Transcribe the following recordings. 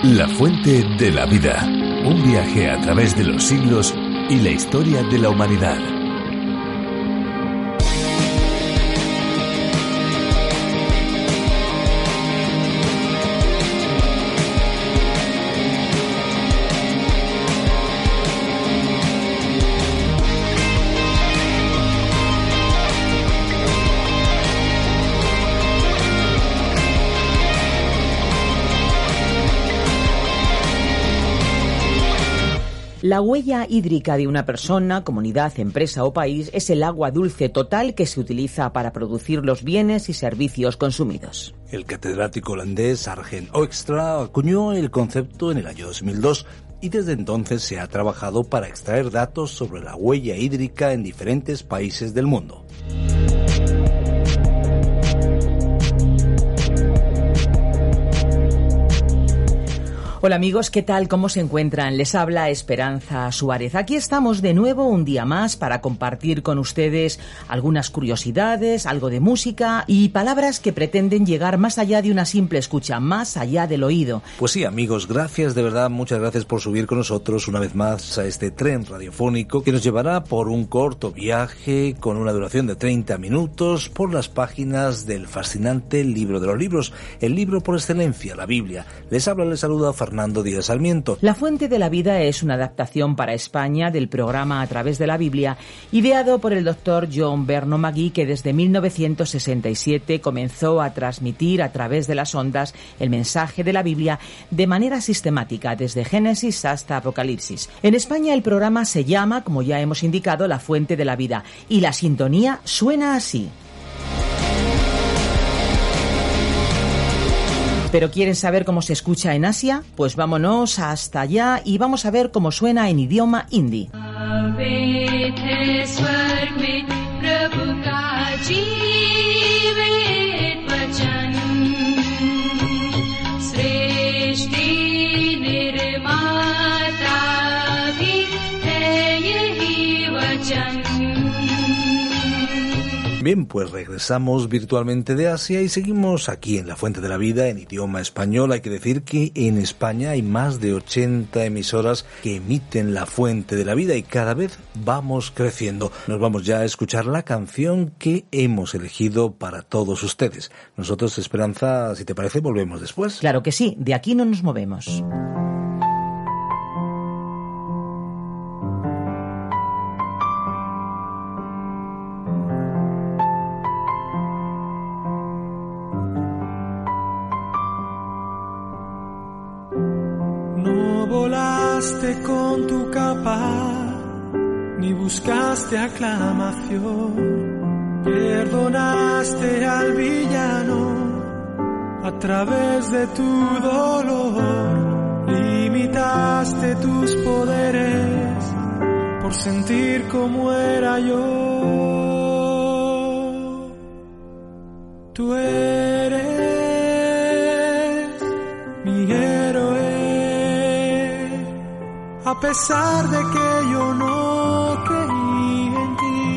La fuente de la vida. Un viaje a través de los siglos y la historia de la humanidad. La huella hídrica de una persona, comunidad, empresa o país es el agua dulce total que se utiliza para producir los bienes y servicios consumidos. El catedrático holandés Arjen Hoekstra acuñó el concepto en el año 2002 y desde entonces se ha trabajado para extraer datos sobre la huella hídrica en diferentes países del mundo. Hola amigos, ¿qué tal? ¿Cómo se encuentran? Les habla Esperanza Suárez. Aquí estamos de nuevo un día más para compartir con ustedes algunas curiosidades, algo de música y palabras que pretenden llegar más allá de una simple escucha, más allá del oído. Pues sí, amigos, gracias, de verdad, muchas gracias por subir con nosotros una vez más a este tren radiofónico que nos llevará por un corto viaje con una duración de 30 minutos por las páginas del fascinante libro de los libros, el libro por excelencia, la Biblia. Les saluda Fernando Díaz Sarmiento. La fuente de la vida es una adaptación para España del programa A través de la Biblia, ideado por el doctor John Berno Magui, que desde 1967 comenzó a transmitir a través de las ondas el mensaje de la Biblia de manera sistemática, desde Génesis hasta Apocalipsis. En España el programa se llama, como ya hemos indicado, La fuente de la vida, y la sintonía suena así. ¿Pero quieren saber cómo se escucha en Asia? Pues vámonos hasta allá y vamos a ver cómo suena en idioma hindi. Bien, pues regresamos virtualmente de Asia y seguimos aquí en La Fuente de la Vida en idioma español. Hay que decir que en España hay más de 80 emisoras que emiten La Fuente de la Vida y cada vez vamos creciendo. Nos vamos ya a escuchar la canción que hemos elegido para todos ustedes. Nosotros, Esperanza, si te parece, volvemos después. Claro que sí, de aquí no nos movemos. Con tu capa, ni buscaste aclamación, perdonaste al villano a través de tu dolor, limitaste tus poderes por sentir como era yo. Tú eres mi héroe, a pesar de que yo no creí en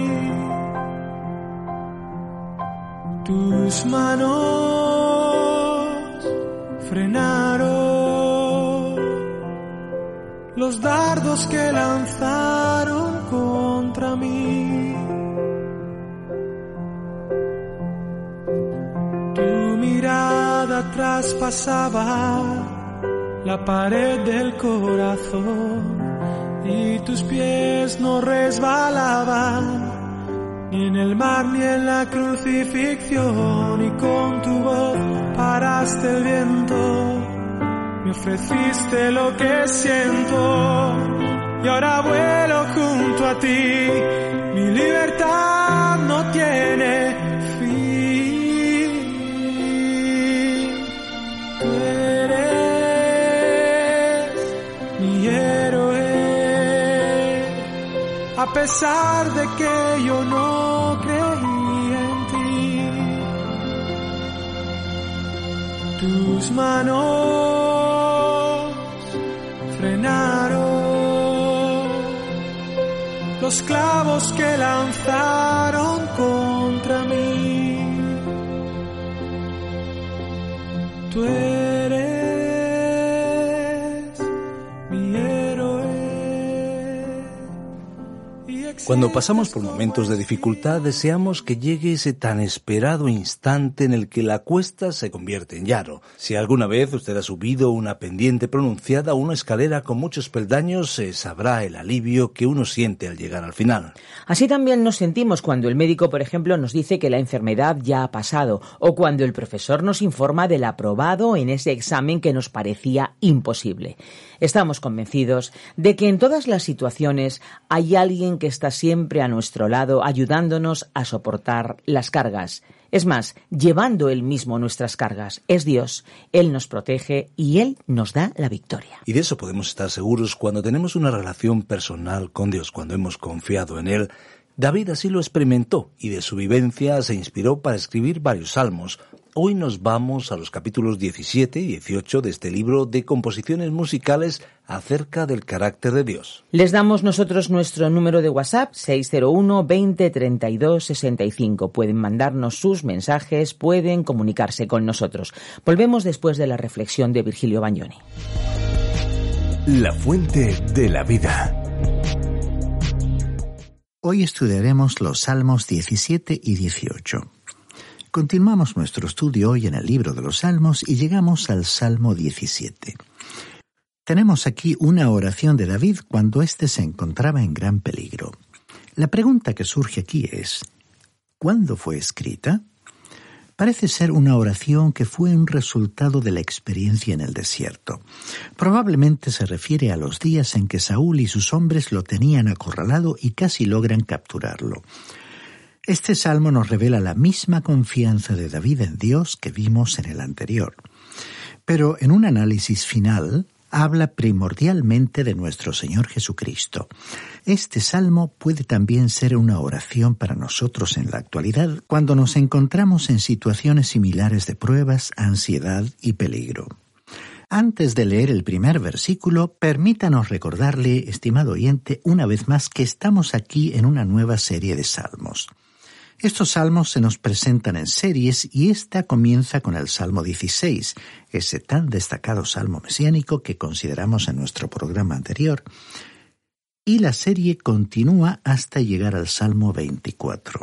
ti. Tus manos frenaron los dardos que lanzaron contra mí. Tu mirada traspasaba la pared del corazón y tus pies no resbalaban ni en el mar ni en la crucifixión, y con tu voz paraste el viento, me ofreciste lo que siento y ahora vuelo junto a ti. Mi libertad no tiene fin. Tú eres a pesar de que yo no creí en ti. Tus manos frenaron los clavos que lanzaron contra mí. Tú eres Cuando pasamos por momentos de dificultad, deseamos que llegue ese tan esperado instante en el que la cuesta se convierte en llano. Si alguna vez usted ha subido una pendiente pronunciada o una escalera con muchos peldaños, sabrá el alivio que uno siente al llegar al final. Así también nos sentimos cuando el médico, por ejemplo, nos dice que la enfermedad ya ha pasado, o cuando el profesor nos informa del aprobado en ese examen que nos parecía imposible. Estamos convencidos de que en todas las situaciones hay alguien que está siempre a nuestro lado ayudándonos a soportar las cargas. Es más, llevando Él mismo nuestras cargas. Es Dios, Él nos protege y Él nos da la victoria. Y de eso podemos estar seguros cuando tenemos una relación personal con Dios, cuando hemos confiado en Él. David así lo experimentó y de su vivencia se inspiró para escribir varios salmos. Hoy nos vamos a los capítulos 17 y 18 de este libro de composiciones musicales acerca del carácter de Dios. Les damos nosotros nuestro número de WhatsApp, 601 20 32 65. Pueden mandarnos sus mensajes, pueden comunicarse con nosotros. Volvemos después de la reflexión de Virgilio Bagnoni. La fuente de la vida. Hoy estudiaremos los Salmos 17 y 18. Continuamos nuestro estudio hoy en el libro de los Salmos y llegamos al Salmo 17. Tenemos aquí una oración de David cuando éste se encontraba en gran peligro. La pregunta que surge aquí es, ¿cuándo fue escrita? Parece ser una oración que fue un resultado de la experiencia en el desierto. Probablemente se refiere a los días en que Saúl y sus hombres lo tenían acorralado y casi logran capturarlo. Este salmo nos revela la misma confianza de David en Dios que vimos en el anterior. Pero en un análisis final, habla primordialmente de nuestro Señor Jesucristo. Este salmo puede también ser una oración para nosotros en la actualidad cuando nos encontramos en situaciones similares de pruebas, ansiedad y peligro. Antes de leer el primer versículo, permítanos recordarle, estimado oyente, una vez más que estamos aquí en una nueva serie de salmos. Estos salmos se nos presentan en series y esta comienza con el Salmo 16, ese tan destacado salmo mesiánico que consideramos en nuestro programa anterior, y la serie continúa hasta llegar al Salmo 24.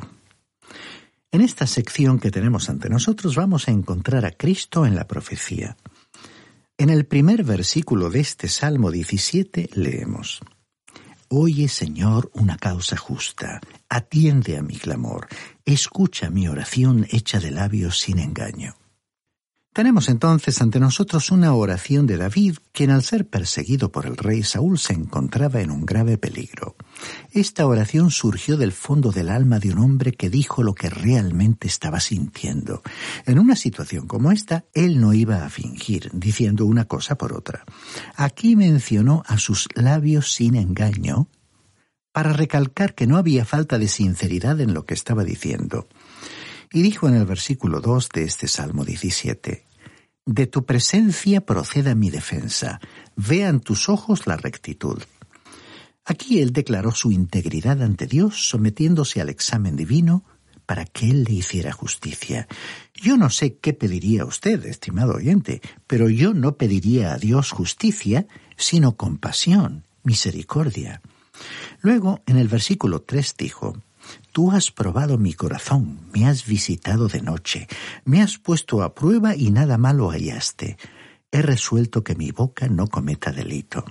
En esta sección que tenemos ante nosotros vamos a encontrar a Cristo en la profecía. En el primer versículo de este Salmo 17 leemos: Oye, Señor, una causa justa, atiende a mi clamor, escucha mi oración hecha de labios sin engaño. Tenemos entonces ante nosotros una oración de David, quien al ser perseguido por el rey Saúl se encontraba en un grave peligro. Esta oración surgió del fondo del alma de un hombre que dijo lo que realmente estaba sintiendo. En una situación como esta, él no iba a fingir, diciendo una cosa por otra. Aquí mencionó a sus labios sin engaño, para recalcar que no había falta de sinceridad en lo que estaba diciendo. Y dijo en el versículo 2 de este Salmo 17, «De tu presencia proceda mi defensa, vean tus ojos la rectitud». Aquí él declaró su integridad ante Dios, sometiéndose al examen divino para que él le hiciera justicia. Yo no sé qué pediría usted, estimado oyente, pero yo no pediría a Dios justicia, sino compasión, misericordia. Luego, en el versículo 3 dijo, «Tú has probado mi corazón, me has visitado de noche, me has puesto a prueba y nada malo hallaste. He resuelto que mi boca no cometa delito».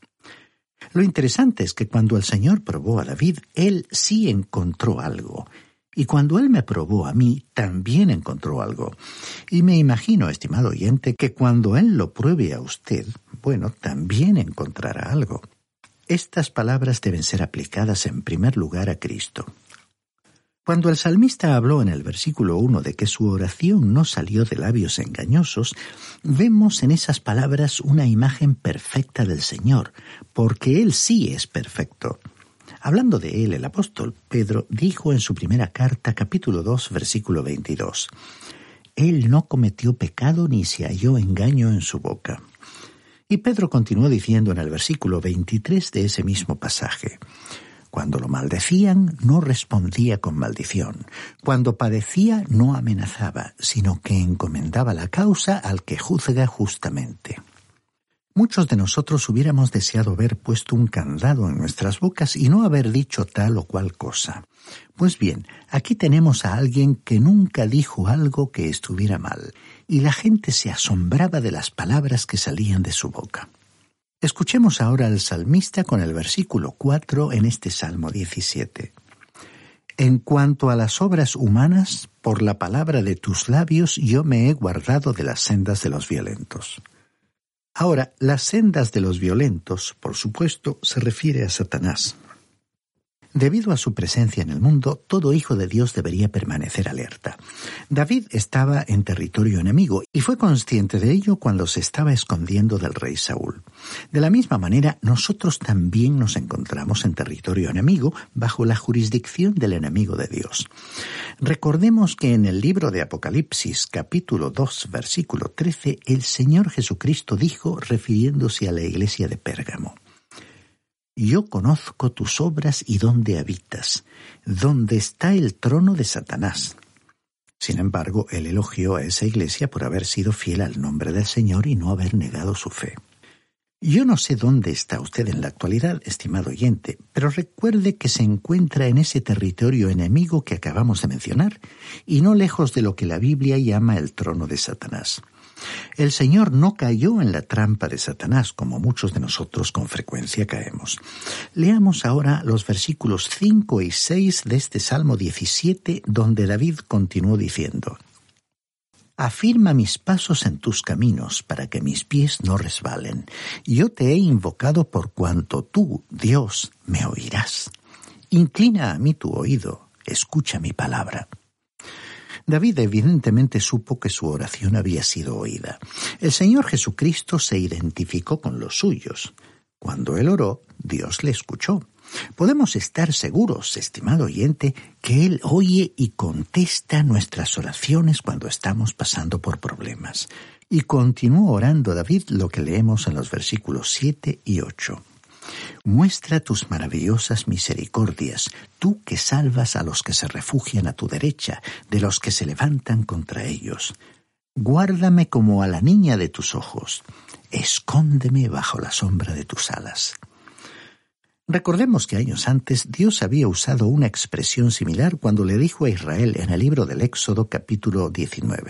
Lo interesante es que cuando el Señor probó a David, él sí encontró algo. Y cuando él me probó a mí, también encontró algo. Y me imagino, estimado oyente, que cuando él lo pruebe a usted, bueno, también encontrará algo. Estas palabras deben ser aplicadas en primer lugar a Cristo. Cuando el salmista habló en el versículo 1 de que su oración no salió de labios engañosos, vemos en esas palabras una imagen perfecta del Señor, porque Él sí es perfecto. Hablando de Él, el apóstol Pedro dijo en su primera carta, capítulo 2, versículo 22, «Él no cometió pecado ni se halló engaño en su boca». Y Pedro continuó diciendo en el versículo 23 de ese mismo pasaje, «Cuando lo maldecían, no respondía con maldición. Cuando padecía, no amenazaba, sino que encomendaba la causa al que juzga justamente». Muchos de nosotros hubiéramos deseado haber puesto un candado en nuestras bocas y no haber dicho tal o cual cosa. Pues bien, aquí tenemos a alguien que nunca dijo algo que estuviera mal, y la gente se asombraba de las palabras que salían de su boca. Escuchemos ahora al salmista con el versículo 4 en este Salmo 17. En cuanto a las obras humanas, por la palabra de tus labios yo me he guardado de las sendas de los violentos. Ahora, las sendas de los violentos, por supuesto, se refiere a Satanás. Debido a su presencia en el mundo, todo hijo de Dios debería permanecer alerta. David estaba en territorio enemigo y fue consciente de ello cuando se estaba escondiendo del rey Saúl. De la misma manera, nosotros también nos encontramos en territorio enemigo bajo la jurisdicción del enemigo de Dios. Recordemos que en el libro de Apocalipsis, capítulo 2, versículo 13, el Señor Jesucristo dijo, refiriéndose a la iglesia de Pérgamo: Yo conozco tus obras y dónde habitas, donde está el trono de Satanás. Sin embargo, él elogió a esa iglesia por haber sido fiel al nombre del Señor y no haber negado su fe. Yo no sé dónde está usted en la actualidad, estimado oyente, pero recuerde que se encuentra en ese territorio enemigo que acabamos de mencionar, y no lejos de lo que la Biblia llama el trono de Satanás. El Señor no cayó en la trampa de Satanás, como muchos de nosotros con frecuencia caemos. Leamos ahora los versículos 5 y 6 de este Salmo 17, donde David continuó diciendo: Afirma mis pasos en tus caminos, para que mis pies no resbalen. Yo te he invocado por cuanto tú, Dios, me oirás. Inclina a mí tu oído, escucha mi palabra. David evidentemente supo que su oración había sido oída. El Señor Jesucristo se identificó con los suyos. Cuando él oró, Dios le escuchó. Podemos estar seguros, estimado oyente, que Él oye y contesta nuestras oraciones cuando estamos pasando por problemas. Y continuó orando David lo que leemos en los versículos 7 y 8. Muestra tus maravillosas misericordias, tú que salvas a los que se refugian a tu derecha, de los que se levantan contra ellos. Guárdame como a la niña de tus ojos, escóndeme bajo la sombra de tus alas. Recordemos que años antes Dios había usado una expresión similar cuando le dijo a Israel en el libro del Éxodo capítulo 19.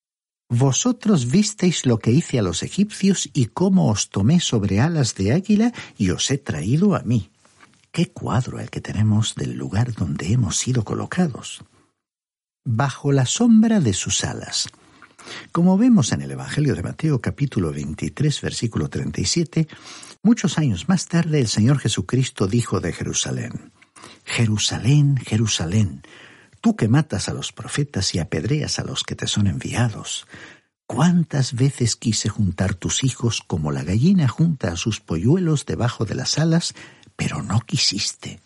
Vosotros visteis lo que hice a los egipcios y cómo os tomé sobre alas de águila y os he traído a mí. ¡Qué cuadro el que tenemos del lugar donde hemos sido colocados! Bajo la sombra de sus alas. Como vemos en el Evangelio de Mateo capítulo 23 versículo 37, muchos años más tarde el Señor Jesucristo dijo de Jerusalén: Jerusalén, Jerusalén, tú que matas a los profetas y apedreas a los que te son enviados. ¿Cuántas veces quise juntar tus hijos como la gallina junta a sus polluelos debajo de las alas, pero no quisiste?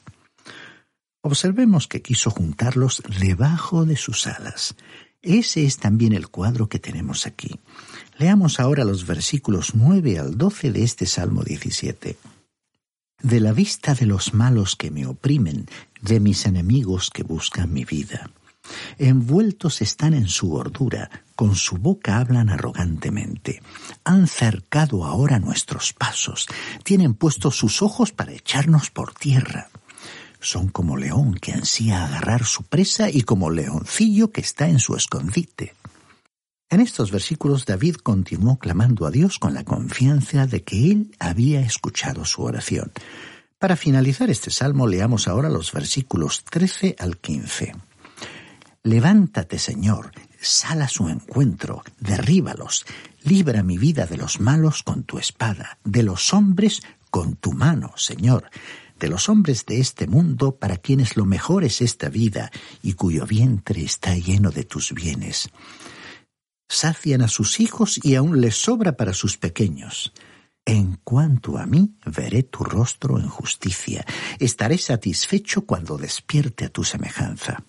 Observemos que quiso juntarlos debajo de sus alas. Ese es también el cuadro que tenemos aquí. Leamos ahora los versículos 9 al 12 de este Salmo 17. De la vista de los malos que me oprimen, de mis enemigos que buscan mi vida. Envueltos están en su gordura, con su boca hablan arrogantemente. Han cercado ahora nuestros pasos, tienen puestos sus ojos para echarnos por tierra. Son como león que ansía agarrar su presa y como leoncillo que está en su escondite. En estos versículos David continuó clamando a Dios con la confianza de que Él había escuchado su oración. Para finalizar este salmo, leamos ahora los versículos 13 al 15. Levántate, Señor, sal a su encuentro, derríbalos, libra mi vida de los malos con tu espada, de los hombres con tu mano, Señor, de los hombres de este mundo para quienes lo mejor es esta vida y cuyo vientre está lleno de tus bienes. Sacian a sus hijos y aún les sobra para sus pequeños. En cuanto a mí, veré tu rostro en justicia. Estaré satisfecho cuando despierte a tu semejanza.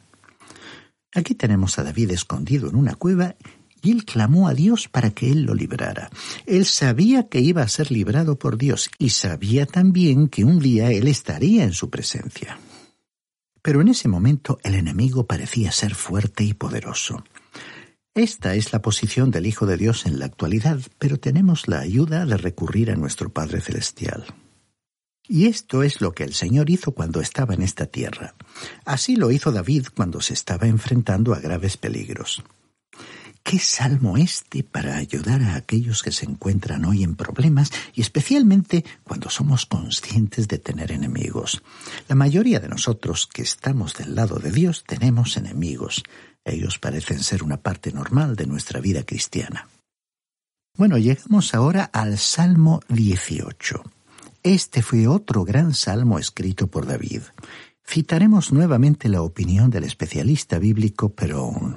Aquí tenemos a David escondido en una cueva y él clamó a Dios para que él lo librara. Él sabía que iba a ser librado por Dios y sabía también que un día él estaría en su presencia. Pero en ese momento el enemigo parecía ser fuerte y poderoso. Esta es la posición del Hijo de Dios en la actualidad, pero tenemos la ayuda de recurrir a nuestro Padre Celestial. Y esto es lo que el Señor hizo cuando estaba en esta tierra. Así lo hizo David cuando se estaba enfrentando a graves peligros. ¿Qué salmo este para ayudar a aquellos que se encuentran hoy en problemas y especialmente cuando somos conscientes de tener enemigos? La mayoría de nosotros que estamos del lado de Dios tenemos enemigos. Ellos parecen ser una parte normal de nuestra vida cristiana. Bueno, llegamos ahora al Salmo 18. Este fue otro gran salmo escrito por David. Citaremos nuevamente la opinión del especialista bíblico Perón.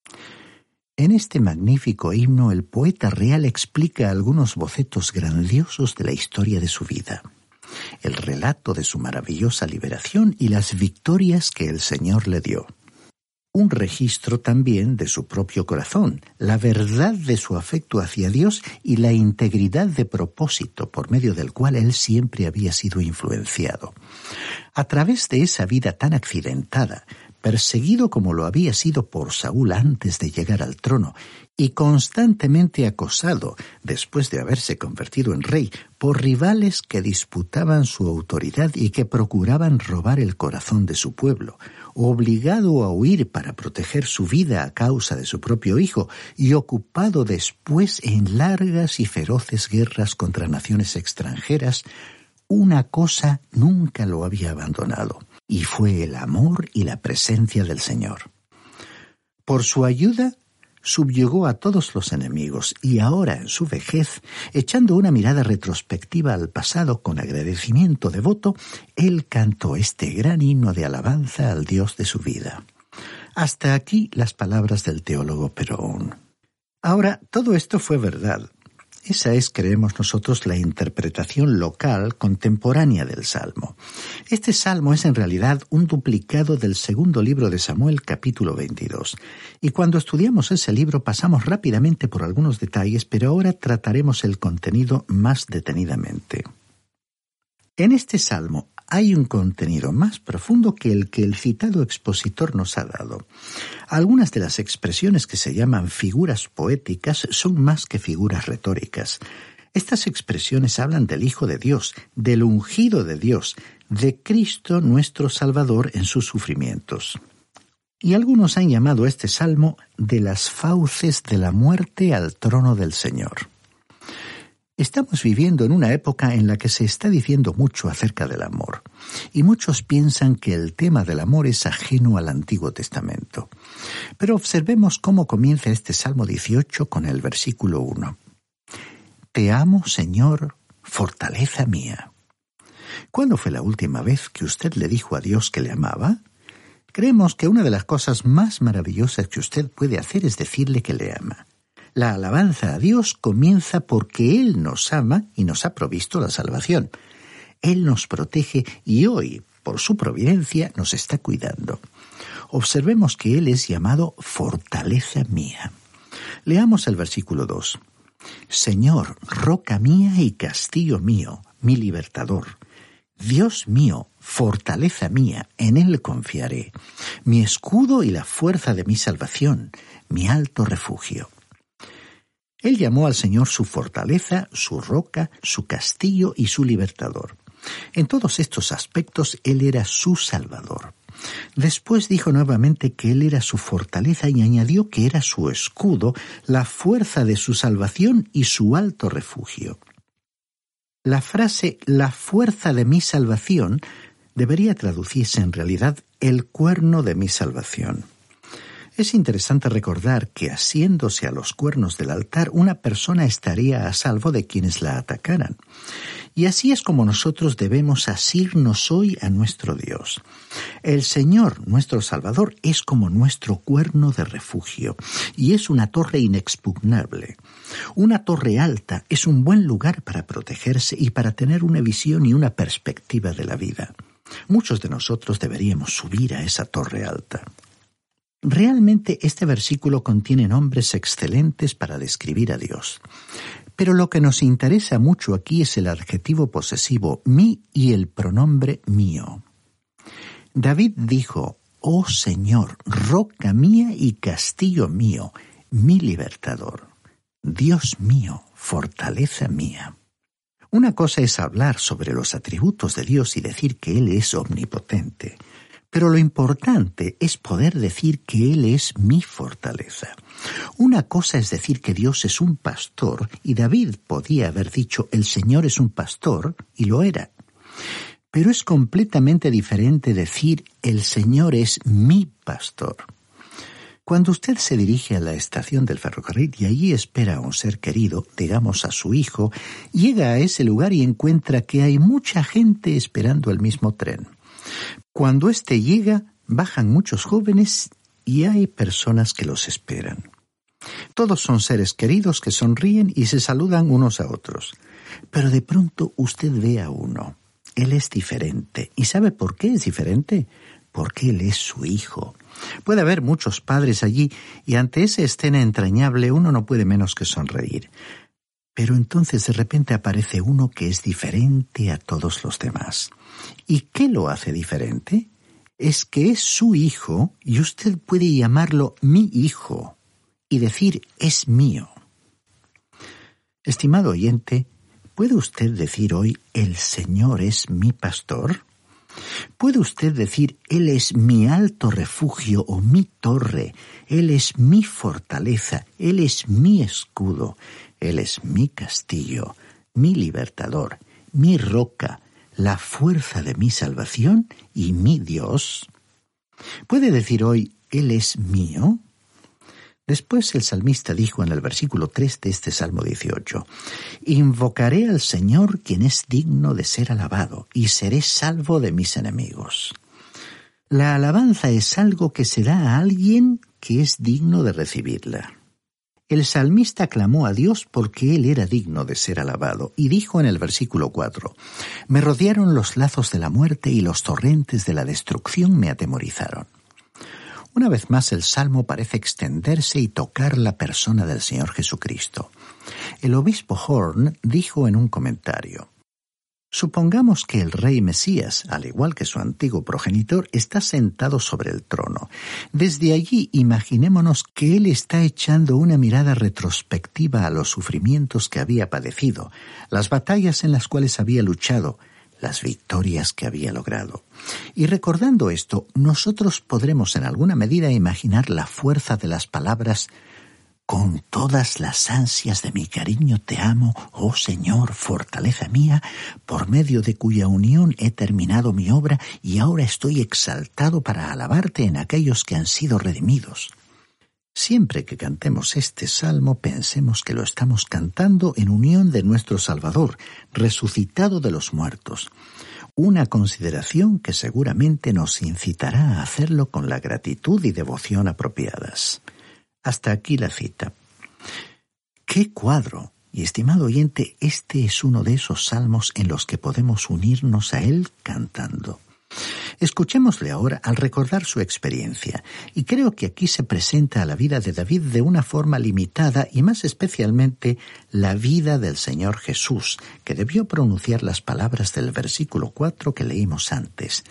En este magnífico himno, el poeta real explica algunos bocetos grandiosos de la historia de su vida, el relato de su maravillosa liberación y las victorias que el Señor le dio. Un registro también de su propio corazón, la verdad de su afecto hacia Dios y la integridad de propósito por medio del cual él siempre había sido influenciado. A través de esa vida tan accidentada, perseguido como lo había sido por Saúl antes de llegar al trono, y constantemente acosado, después de haberse convertido en rey, por rivales que disputaban su autoridad y que procuraban robar el corazón de su pueblo, obligado a huir para proteger su vida a causa de su propio hijo, y ocupado después en largas y feroces guerras contra naciones extranjeras, una cosa nunca lo había abandonado, y fue el amor y la presencia del Señor. Por su ayuda, subyugó a todos los enemigos y ahora, en su vejez, echando una mirada retrospectiva al pasado con agradecimiento devoto, él cantó este gran himno de alabanza al Dios de su vida. Hasta aquí las palabras del teólogo Perón. Ahora, todo esto fue verdad. Esa es, creemos nosotros, la interpretación local contemporánea del Salmo. Este Salmo es en realidad un duplicado del segundo libro de Samuel, capítulo 22. Y cuando estudiamos ese libro pasamos rápidamente por algunos detalles, pero ahora trataremos el contenido más detenidamente. En este Salmo hay un contenido más profundo que el citado expositor nos ha dado. Algunas de las expresiones que se llaman figuras poéticas son más que figuras retóricas. Estas expresiones hablan del Hijo de Dios, del ungido de Dios, de Cristo nuestro Salvador en sus sufrimientos. Y algunos han llamado a este salmo de las fauces de la muerte al trono del Señor. Estamos viviendo en una época en la que se está diciendo mucho acerca del amor, y muchos piensan que el tema del amor es ajeno al Antiguo Testamento. Pero observemos cómo comienza este Salmo 18 con el versículo 1. Te amo, Señor, fortaleza mía. ¿Cuándo fue la última vez que usted le dijo a Dios que le amaba? Creemos que una de las cosas más maravillosas que usted puede hacer es decirle que le ama. La alabanza a Dios comienza porque Él nos ama y nos ha provisto la salvación. Él nos protege y hoy, por su providencia, nos está cuidando. Observemos que Él es llamado fortaleza mía. Leamos el versículo 2. Señor, roca mía y castillo mío, mi libertador. Dios mío, fortaleza mía, en Él confiaré. Mi escudo y la fuerza de mi salvación, mi alto refugio. Él llamó al Señor su fortaleza, su roca, su castillo y su libertador. En todos estos aspectos, Él era su Salvador. Después dijo nuevamente que Él era su fortaleza y añadió que era su escudo, la fuerza de su salvación y su alto refugio. La frase «la fuerza de mi salvación» debería traducirse en realidad «el cuerno de mi salvación». Es interesante recordar que asiéndose a los cuernos del altar, una persona estaría a salvo de quienes la atacaran. Y así es como nosotros debemos asirnos hoy a nuestro Dios. El Señor, nuestro Salvador, es como nuestro cuerno de refugio, y es una torre inexpugnable. Una torre alta es un buen lugar para protegerse y para tener una visión y una perspectiva de la vida. Muchos de nosotros deberíamos subir a esa torre alta. Realmente este versículo contiene nombres excelentes para describir a Dios. Pero lo que nos interesa mucho aquí es el adjetivo posesivo mi y el pronombre mío. David dijo, «Oh Señor, roca mía y castillo mío, mi libertador. Dios mío, fortaleza mía. Una cosa es hablar sobre los atributos de Dios y decir que Él es omnipotente, pero lo importante es poder decir que Él es mi fortaleza. Una cosa es decir que Dios es un pastor, y David podía haber dicho el Señor es un pastor, y lo era. Pero es completamente diferente decir el Señor es mi pastor. Cuando usted se dirige a la estación del ferrocarril y allí espera a un ser querido, digamos a su hijo, llega a ese lugar y encuentra que hay mucha gente esperando el mismo tren. Cuando éste llega, bajan muchos jóvenes y hay personas que los esperan. Todos son seres queridos que sonríen y se saludan unos a otros. Pero de pronto usted ve a uno. Él es diferente. ¿Y sabe por qué es diferente? Porque él es su hijo. Puede haber muchos padres allí y ante esa escena entrañable uno no puede menos que sonreír. Pero entonces de repente aparece uno que es diferente a todos los demás. ¿Y qué lo hace diferente? Es que es su hijo y usted puede llamarlo mi hijo y decir es mío. Estimado oyente, ¿puede usted decir hoy el Señor es mi pastor? ¿Puede usted decir Él es mi alto refugio o mi torre? Él es mi fortaleza, Él es mi escudo, Él es mi castillo, mi libertador, mi roca, la fuerza de mi salvación y mi Dios? ¿Puede decir hoy Él es mío? Después el salmista dijo en el versículo 3 de este Salmo 18, «Invocaré al Señor quien es digno de ser alabado, y seré salvo de mis enemigos». La alabanza es algo que se da a alguien que es digno de recibirla. El salmista clamó a Dios porque Él era digno de ser alabado, y dijo en el versículo 4, «Me rodearon los lazos de la muerte y los torrentes de la destrucción me atemorizaron». Una vez más el Salmo parece extenderse y tocar la persona del Señor Jesucristo. El obispo Horn dijo en un comentario, «Supongamos que el rey Mesías, al igual que su antiguo progenitor, está sentado sobre el trono. Desde allí imaginémonos que él está echando una mirada retrospectiva a los sufrimientos que había padecido, las batallas en las cuales había luchado, las victorias que había logrado. Y recordando esto, nosotros podremos en alguna medida imaginar la fuerza de las palabras «Con todas las ansias de mi cariño te amo, oh Señor, fortaleza mía, por medio de cuya unión he terminado mi obra y ahora estoy exaltado para alabarte en aquellos que han sido redimidos». Siempre que cantemos este salmo, pensemos que lo estamos cantando en unión de nuestro Salvador, resucitado de los muertos. Una consideración que seguramente nos incitará a hacerlo con la gratitud y devoción apropiadas. Hasta aquí la cita. ¡Qué cuadro! Y estimado oyente, este es uno de esos salmos en los que podemos unirnos a él cantando. Escuchémosle ahora al recordar su experiencia, y creo que aquí se presenta a la vida de David de una forma limitada y más especialmente la vida del Señor Jesús, que debió pronunciar las palabras del versículo 4 que leímos antes.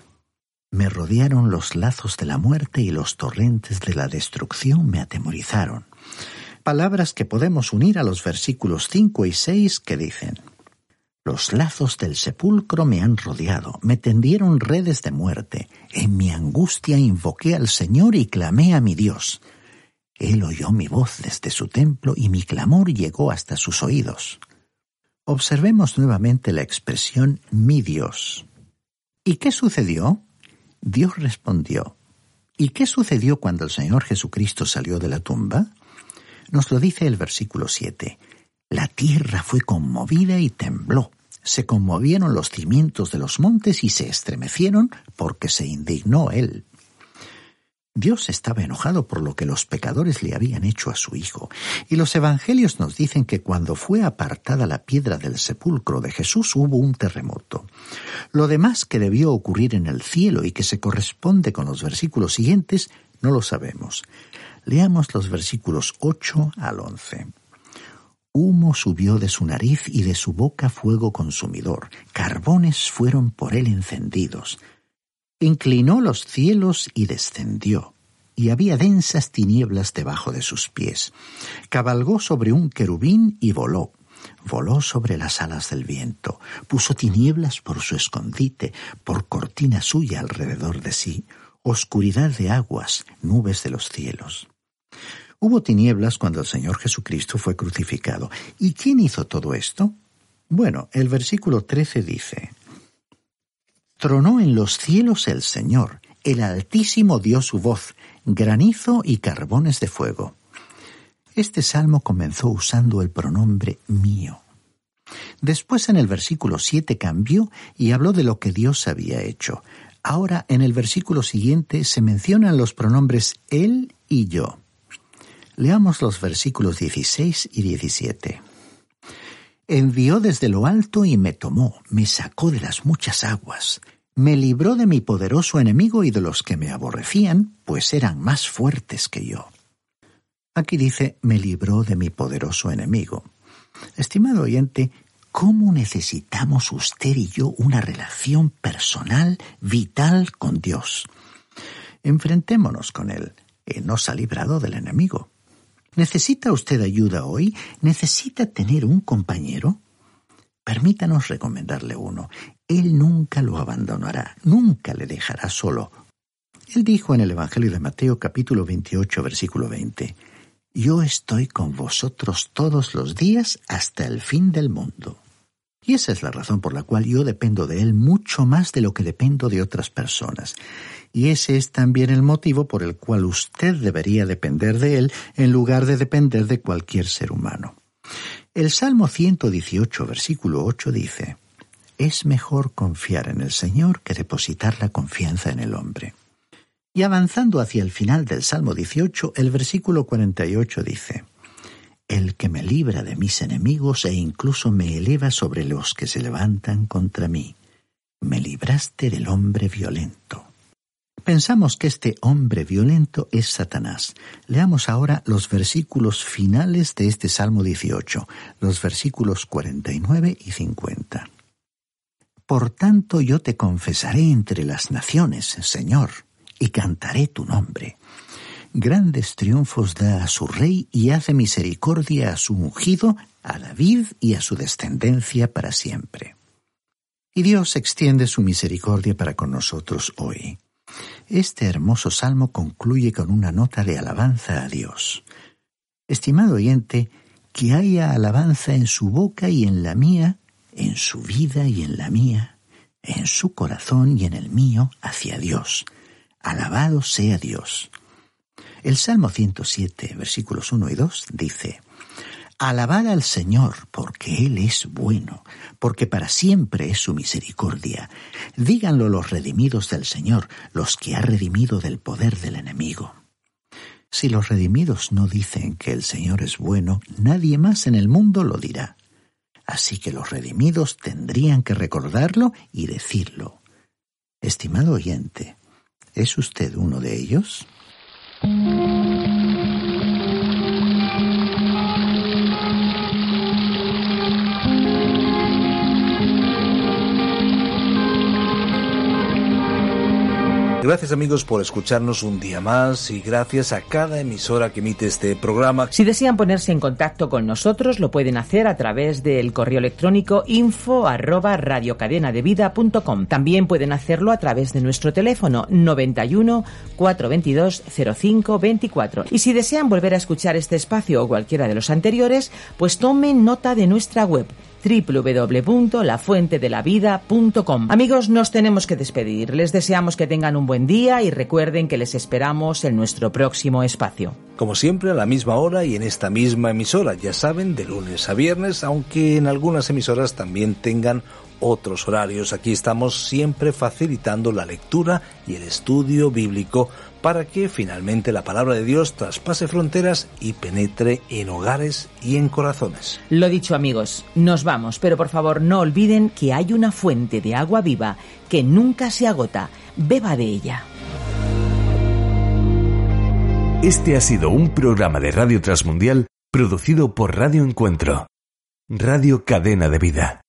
Me rodearon los lazos de la muerte y los torrentes de la destrucción me atemorizaron. Palabras que podemos unir a los versículos 5 y 6 que dicen: Los lazos del sepulcro me han rodeado, me tendieron redes de muerte. En mi angustia invoqué al Señor y clamé a mi Dios. Él oyó mi voz desde su templo y mi clamor llegó hasta sus oídos. Observemos nuevamente la expresión mi Dios. ¿Y qué sucedió? Dios respondió. ¿Y qué sucedió cuando el Señor Jesucristo salió de la tumba? Nos lo dice el versículo 7. La tierra fue conmovida y tembló. Se conmovieron los cimientos de los montes y se estremecieron porque se indignó Él. Dios estaba enojado por lo que los pecadores le habían hecho a su Hijo. Y los evangelios nos dicen que cuando fue apartada la piedra del sepulcro de Jesús hubo un terremoto. Lo demás que debió ocurrir en el cielo y que se corresponde con los versículos siguientes no lo sabemos. Leamos los versículos 8 al 11. Humo subió de su nariz y de su boca fuego consumidor. Carbones fueron por él encendidos. Inclinó los cielos y descendió. y había densas tinieblas debajo de sus pies. Cabalgó sobre un querubín y voló. Voló sobre las alas del viento, puso tinieblas por su escondite, por cortina suya alrededor de sí, oscuridad de aguas, nubes de los cielos. Hubo tinieblas cuando el Señor Jesucristo fue crucificado. ¿Y quién hizo todo esto? Bueno, el versículo 13 dice: Tronó en los cielos el Señor, el Altísimo dio su voz, granizo y carbones de fuego. Este salmo comenzó usando el pronombre mío. Después en el versículo 7 cambió y habló de lo que Dios había hecho. Ahora en el versículo siguiente se mencionan los pronombres él y yo. Leamos los versículos 16 y 17. Envió desde lo alto y me tomó, me sacó de las muchas aguas. Me libró de mi poderoso enemigo y de los que me aborrecían, pues eran más fuertes que yo. Aquí dice, me libró de mi poderoso enemigo. Estimado oyente, ¿cómo necesitamos usted y yo una relación personal, vital con Dios? Enfrentémonos con Él. Él nos ha librado del enemigo. ¿Necesita usted ayuda hoy? ¿Necesita tener un compañero? Permítanos recomendarle uno. Él nunca lo abandonará, nunca le dejará solo. Él dijo en el Evangelio de Mateo capítulo 28, versículo 20, Yo estoy con vosotros todos los días hasta el fin del mundo. Y esa es la razón por la cual yo dependo de Él mucho más de lo que dependo de otras personas. Y ese es también el motivo por el cual usted debería depender de Él en lugar de depender de cualquier ser humano. El Salmo 118, versículo 8 dice, Es mejor confiar en el Señor que depositar la confianza en el hombre. Y avanzando hacia el final del Salmo 18, el versículo 48 dice, El que me libra de mis enemigos e incluso me eleva sobre los que se levantan contra mí. Me libraste del hombre violento. Pensamos que este hombre violento es Satanás. Leamos ahora los versículos finales de este Salmo 18, los versículos 49 y 50. Por tanto yo te confesaré entre las naciones, Señor, y cantaré tu nombre. Grandes triunfos da a su rey y hace misericordia a su ungido, a David y a su descendencia para siempre. Y Dios extiende su misericordia para con nosotros hoy. Este hermoso salmo concluye con una nota de alabanza a Dios. Estimado oyente, que haya alabanza en su boca y en la mía, en su vida y en la mía, en su corazón y en el mío hacia Dios. Alabado sea Dios. El Salmo 107, versículos 1 y 2 dice, Alabad al Señor, porque Él es bueno, porque para siempre es su misericordia. Díganlo los redimidos del Señor, los que ha redimido del poder del enemigo. Si los redimidos no dicen que el Señor es bueno, nadie más en el mundo lo dirá. Así que los redimidos tendrían que recordarlo y decirlo. Estimado oyente, ¿es usted uno de ellos? Gracias amigos por escucharnos un día más y gracias a cada emisora que emite este programa. Si desean ponerse en contacto con nosotros lo pueden hacer a través del correo electrónico info@radiocadenadevida.com. También pueden hacerlo a través de nuestro teléfono 91 422 05 24. Y si desean volver a escuchar este espacio o cualquiera de los anteriores, pues tomen nota de nuestra web www.lafuentedelavida.com. Amigos, nos tenemos que despedir. Les deseamos que tengan un buen día y recuerden que les esperamos en nuestro próximo espacio. Como siempre, a la misma hora y en esta misma emisora, ya saben, de lunes a viernes, aunque en algunas emisoras también tengan otros horarios. Aquí estamos siempre facilitando la lectura y el estudio bíblico para que finalmente la palabra de Dios traspase fronteras y penetre en hogares y en corazones. Lo dicho amigos, nos vamos, pero por favor no olviden que hay una fuente de agua viva que nunca se agota. Beba de ella. Este ha sido un programa de Radio Transmundial producido por Radio Encuentro, Radio Cadena de Vida.